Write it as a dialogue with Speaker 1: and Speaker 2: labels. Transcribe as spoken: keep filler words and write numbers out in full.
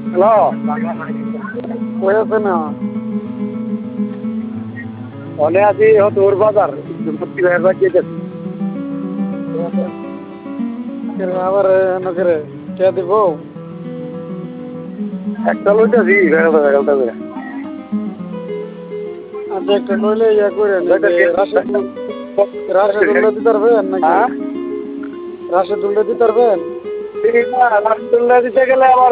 Speaker 1: Hello, কই আছে না? অনে আছি তোর বাজার মুক্তি ভাইয়ের বাড়ি যেতেছি। আবার নগরে কে দিব? একটা লইতেছি বেড়াতে বেড়াতে করে। আচ্ছা একটা নইলে ইয়া করেন রাশেদুল রাশেদুল্লাহ দিতে পারবেন নাকি? রাশেদুল্লাহ দিতে পারবেন? রাশেদুল্লাহ দিতে গেলে আবার